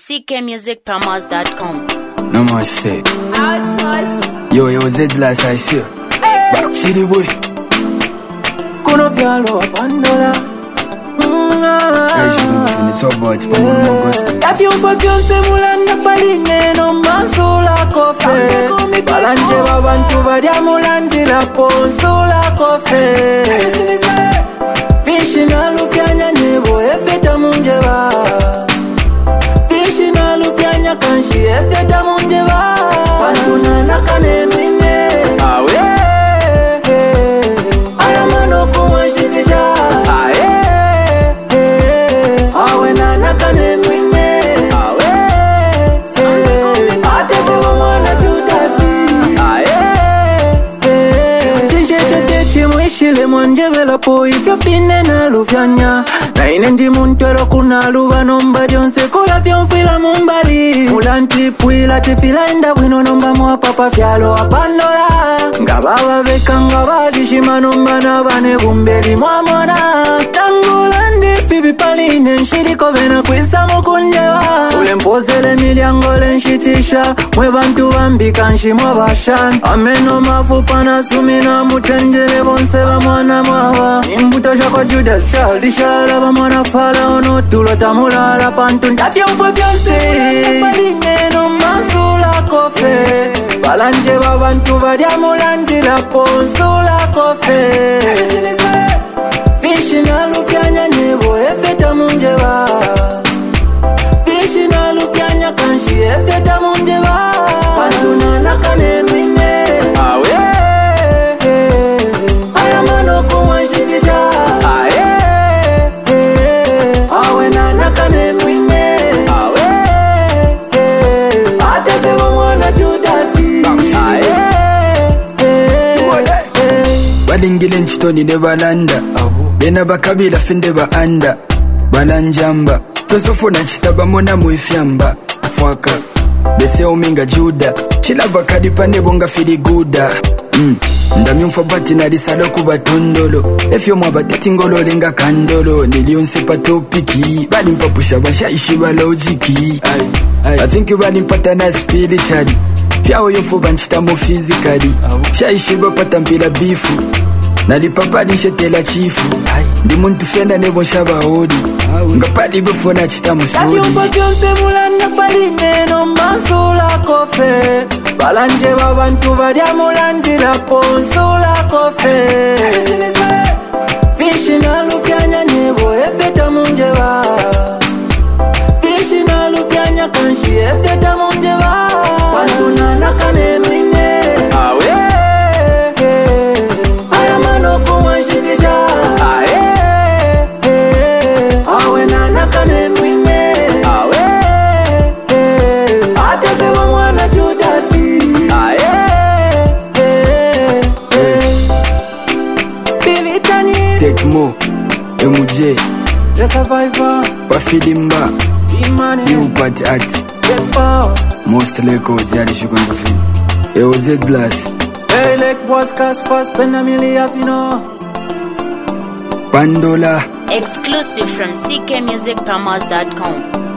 ckmusicpromos.com. Namaste. Yo, Z-Glass, I see you. Back City boy. Kuno vyalo wapandola. I shouldn't finish so much, but I'm not Kafyumpa mulanda paline no mansula kofe. Balanje babantu badya mulandila ponsula kofe. Fishi na lupyanya nebo efeta munjeba. Fishi na lupyanya kanshi efeta munjeba. Pantuna nakane mwine. Awe. Ayamano kumwanshitisha. Awe na nakane mwine. Awe. Atese wamwana Judasi. Chisheche techi mwishile mwanjevela po ifyo fine na lufyanya. Na inendi muntwelo kuna luva nomba jonse kula fyonfila mumbali. Mulanti puila tifila enda wino nomba mwa papa fyalo apandola. Ngababa beka ngabadishima nomba na bane bumbeli mwamona. Tangulandi fibi paline nshiriko bena kwisa mukunjewa. Ule mpozele milyango le nshitisha. Mwe bantu bambika nshimwa bashan. Ameno mafupa na sumina mutenjele bonse ba mwana mwawa. Nimbuto shako Judas shalishala ba mwana fala ono tulo tamulala pantu. Ndafyo mfo fyonse paline no mansula kofe. Balanje babantu badya mulanjila ponsula kofe. Fishi na lupyanya nebo efeta munjeba. Fishi na lupyanya kanshi efeta munjeba. Pantuna nakane mwine. Awe. Ayamano kumwanshitisha. Awe na nakane mwine. Awe. Atese wamwana Judasi. Balingile nchitoni ne balanda. Bena bakabila finde ba anda. Balanjamba. Tosofona chitaba mona muifyamba. Fwaka. Bese ominga Juda. Chilaba kadipa nebonga fili guda. Ndamyumfa bati na risalo kuba tondolo. Efyo mwabateti ngolo lenga kandolo. Nilionse patopiki. Bali mpapusha bashaishi ba logiki. I think you bali mpata na spiritually. Fyao yofu banchita mo physically. Shaishi bapata mpila bifu. Nalipapadi shetela chifu. Ndi muntu fenda nebo nshaba hodi. Ngapadi befona chita musodi. Kafyumpa fyonse mulanda paline no mansula kofe. Balanje babantu badya mulandila ponsula kofe. Fishi na lupyanya nebo efeta munjeba. Fishi na lupyanya kanshi efeta munjeba. Pantuna nakane mwine. Awe. Ayamano kumwanshitisha. Awe na nakane mwine. Awe. Atese wamwana Judasi. Bilitani. Tekmo. MJ. The Survivor. Bafilimba. Imani. New party art. Get power. Most records yali shukonga film. Yo Z-Glass. Hey, like boss cast fast, spend a million, you know. Pandola. Exclusive from ckmusicpromos.com.